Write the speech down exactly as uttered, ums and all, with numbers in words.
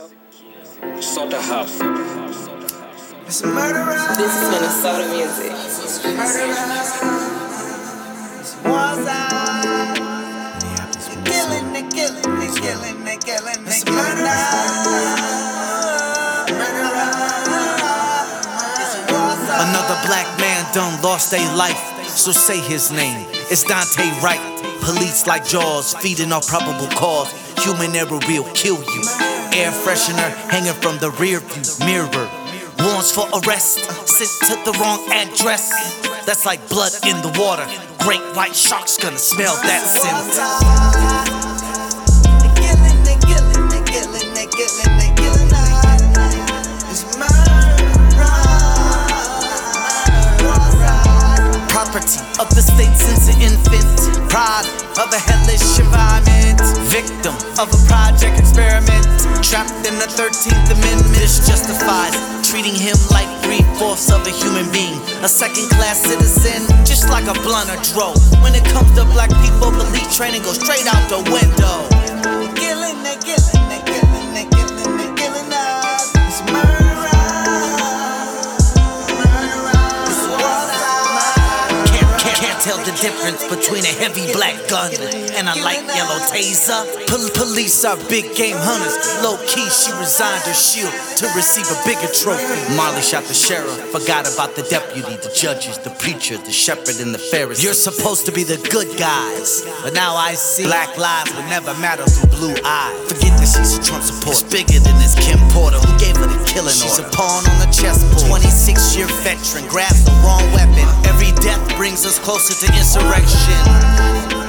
Soda Hub. It's a murderer. This is Minnesota music. Killing, they killing, they killing, they killing, they killing. Another black man done lost their life, so say his name. It's Dante Wright. Police like Jaws, feeding off probable cause. Human error will kill you. Air freshener hanging from the rear view mirror. Warrants for arrest, sent to the wrong address. That's like blood in the water. Great white shark's gonna smell that scent. Property of the state since an infant. Product of a hellish environment. Victim of a project experiment. Trapped in the thirteenth Amendment. This justifies treating him like three-fourths of a human being. A second-class citizen, just like a blunt or dro. When it comes to black people, police training goes straight out the window. Killing, they killing, they killing, they killing, they killing us. It's murder. Tell the difference between a heavy black gun and a light yellow taser. Pol- police are big game hunters. Low key, she resigned her shield to receive a bigger trophy. Marley shot the sheriff, forgot about the deputy, the judges, the preacher, the shepherd, and the Pharisee. You're supposed to be the good guys, but now I see black lives will never matter through blue eyes. Forget that she's a Trump supporter. It's bigger than this Kim Porter, who gave her the killing order. She's a pawn on the chessboard. twenty-six year veteran grabs the wrong weapon. Every death brings us closer to insurrection.